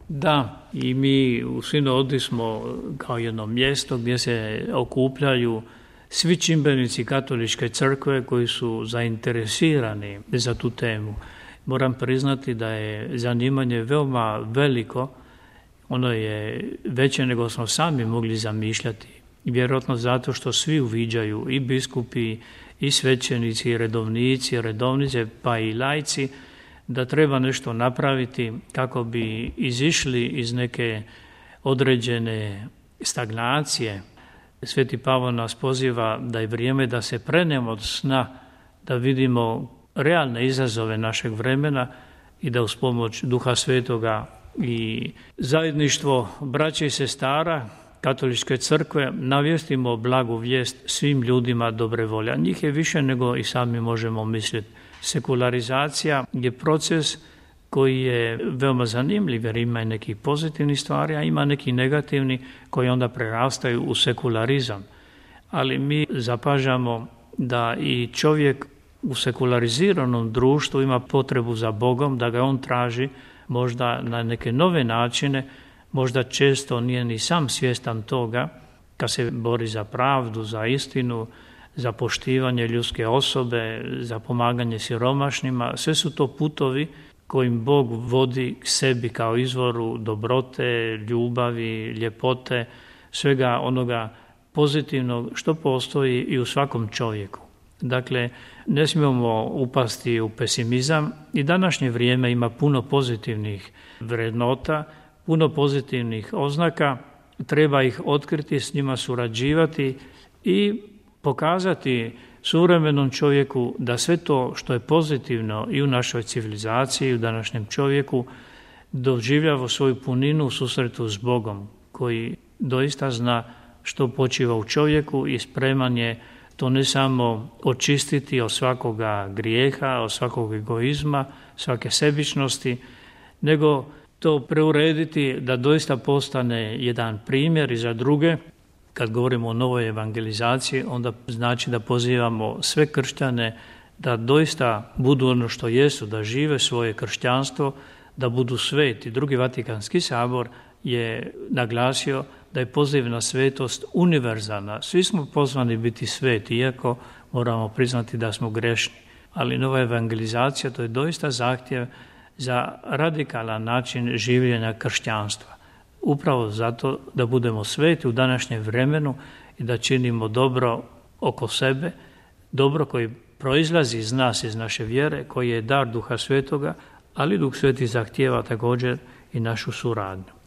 Da, i mi u Sinodi smo kao jedno mjesto gdje se okupljaju svi čimbenici Katoličke crkve koji su zainteresirani za tu temu. Moram priznati da je zanimanje veoma veliko, ono je veće nego smo sami mogli zamišljati. Vjerojatno zato što svi uviđaju, i biskupi, i svećenici, i redovnici, redovnice, pa i laici, da treba nešto napraviti kako bi izišli iz neke određene stagnacije. Sveti Pavao nas poziva da je vrijeme da se prenemo od sna, da vidimo realne izazove našeg vremena i da uz pomoć Duha Svetoga i zajedništvo braće i sestara Katoličke crkve navijestimo blagu vijest svim ljudima dobre volje. Njih je više nego i sami možemo misliti. Sekularizacija je proces koji je veoma zanimljiv jer ima i nekih pozitivnih stvari, a ima neki negativni koji onda prerastaju u sekularizam. Ali mi zapažamo da i čovjek u sekulariziranom društvu ima potrebu za Bogom, da ga on traži možda na neke nove načine, možda često nije ni sam svjestan toga, kad se bori za pravdu, za istinu, za poštivanje ljudske osobe, za pomaganje siromašnima. Sve su to putovi kojim Bog vodi k sebi kao izvoru dobrote, ljubavi, ljepote, svega onoga pozitivnog što postoji i u svakom čovjeku. Dakle, ne smijemo upasti u pesimizam i današnje vrijeme ima puno pozitivnih vrednota, puno pozitivnih oznaka, treba ih otkriti, s njima surađivati i pokazati suvremenom čovjeku da sve to što je pozitivno i u našoj civilizaciji, i u današnjem čovjeku, doživljava svoju puninu u susretu s Bogom, koji doista zna što počiva u čovjeku i spreman je to ne samo očistiti od svakoga grijeha, od svakog egoizma, svake sebičnosti, nego to preurediti da doista postane jedan primjer i za druge. Kad govorimo o novoj evangelizaciji, onda znači da pozivamo sve kršćane da doista budu ono što jesu, da žive svoje kršćanstvo, da budu sveti. Drugi Vatikanski sabor je naglasio da je poziv na svetost univerzalna. Svi smo pozvani biti sveti, iako moramo priznati da smo grešni. Ali nova evangelizacija, to je doista zahtjev za radikalan način življenja kršćanstva. Upravo zato da budemo sveti u današnjem vremenu i da činimo dobro oko sebe, dobro koji proizlazi iz nas, iz naše vjere, koji je dar Duha Svetoga, ali Duh Sveti zahtijeva također i našu suradnju.